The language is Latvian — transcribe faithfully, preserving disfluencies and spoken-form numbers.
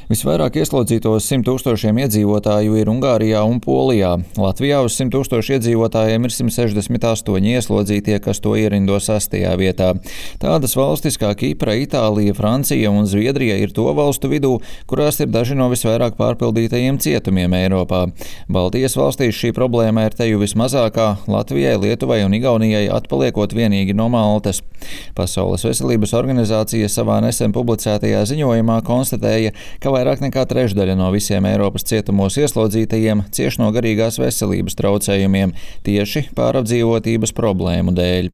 Visvairāk ieslodzīto uz simt tūkstošiem iedzīvotāju ir Ungārijā un Polijā. Latvijā uz simt tūkstošu iedzīvotājiem ir simt sešdesmit astoņi ieslodzītie, kas to ierindo sastajā vietā. Tādas valstis kā Kipra, Itālija, Francija un Zviedrija ir to valstu vidū, kurās ir daži no visvairāk pārpildītajiem cietumiem Eiropā. Baltijas valstīs šī problēma ir teju vismazākā, Latvijai, Lietuvai un Igaunijai atpaliekot vienīgi no Maltas. Pasaules veselības organizācija savā nesen publicētajā ziņojumā konstatēja, ka vairāk nekā trešdaļa no visiem Eiropas cietumos ieslodzītajiem cieš no garīgās veselības traucējumiem tieši pārapdzīvotības problēmu dēļ.